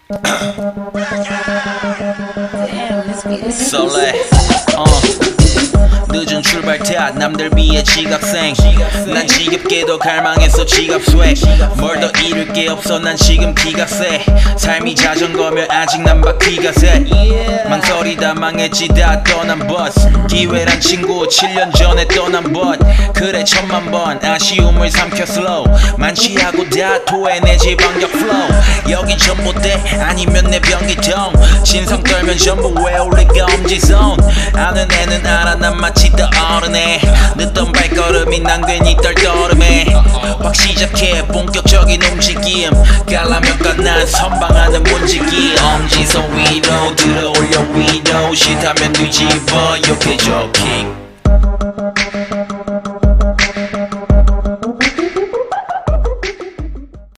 설레 늦은 출발 탓 남들 비해 지각생 난 지겹게도 갈망했어 지갑쇠 뭘 더 잃을 게 없어 난 지금 기가 세 삶이 자전거면 아직 난 바퀴가 세 망설이다 망했지 다 떠난 버스 기회란 친구 7년 전에 떠난 벗 그래 1000만번 아쉬움을 삼켜 슬로우 만취하고 다 토해내지 반격 플로우 여긴 전봇대 아니면 내 변기통 진성 떨면 전부 외울리가 엄지손 아는 애는 알아 난 마치 떠오르네 늦던 발걸음이 난 괜히 떨떠름해 확 시작해 본격적인 움직임 깔라면 난 선방하는 문지기 엄지손 위로 들어올려 위로 싫다면 뒤집어 욕해줘 킥